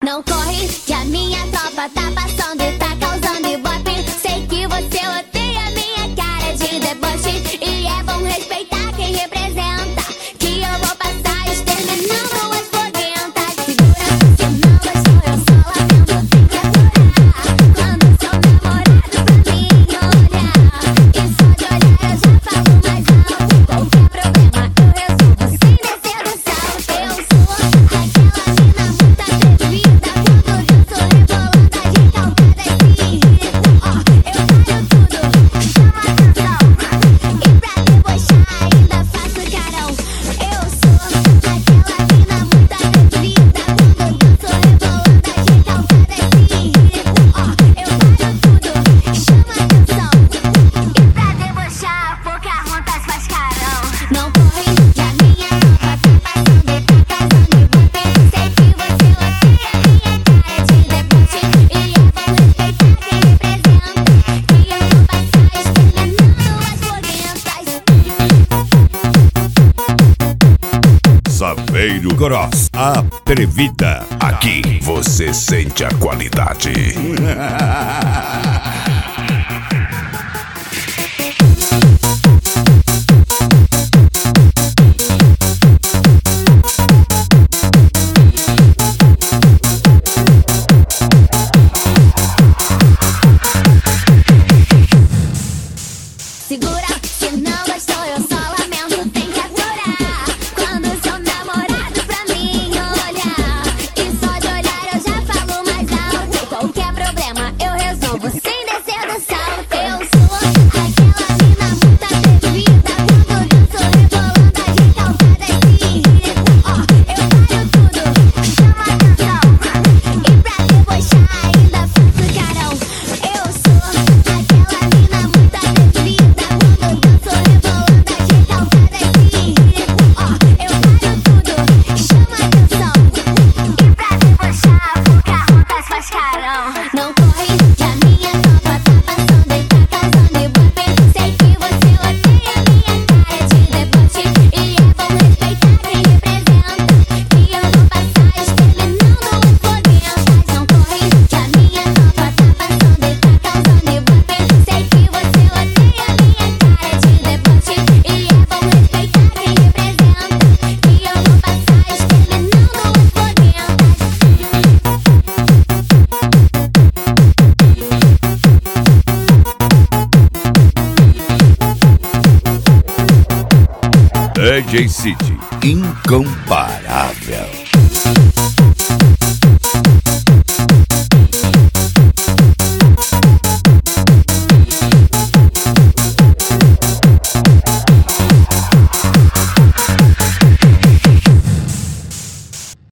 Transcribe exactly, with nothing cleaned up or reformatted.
Não corre, que a minha tropa tá passando e tá causando ibope. Sei que você odeia minha cara de deboche, e é bom respeitar quem representa, que eu vou passar exterminando as foguentas. Segura, se não gostou eu só lamento, tem que aturar. Quando seu namorado pra mim olhar, e só de olhar eu já falo mais alto. Qualquer problema eu resolvo sem descer do salto. Eu sou aquela mina muito atrevida, quando danço rebolando de calçada esse ritmo. Ó, eu paro tudo, chama atenção, e pra debochar ainda faço carão. Eu sou aquela mina muito atrevida, quando danço rebolando de calçada esse ritmo. Ó, eu paro tudo, chama atenção, e pra debochar Pocahontas faz carão. Não corre, que a minha tropa tá passando e tá causando ibope. Sei que você odeia minha cara de deboche, e é bom respeitar quem representa, que eu vou passar exterminando as foguentas. Saveiro Gross, a atrevida. Aqui você sente a qualidade. Segura, se não gostou eu só lamento, tem que aturar. Quando seu namorado pra mim olhar, e só de olhar eu já falo mais alto. Qualquer problema eu resolvo sem descer do salto. Eu sou aquela mina muito atrevida, quando danço rebolando de calçada esse ritmo. Ó, eu paro tudo, chama atenção, e pra debochar ainda faço carão. Eu sou aquela mina muito atrevida, quando danço rebolando de calçada esse ritmo. Ó, eu paro tudo, chama atenção, e pra debochar Pocahontas faz carão. Não corre, que a minha tropa tá passando e tá causando ibope. Sei que você odeia minha cara de deboche, e é bom respeitar quem representa, que eu vou passar exterminando as foguentas. Não corre, que a minha tropa tá passando e tá causando ibope. Sei que você odeia minha cara de deboche, e é bom respeitar quem representa, que eu vou passar exterminando as D J City, incomparável.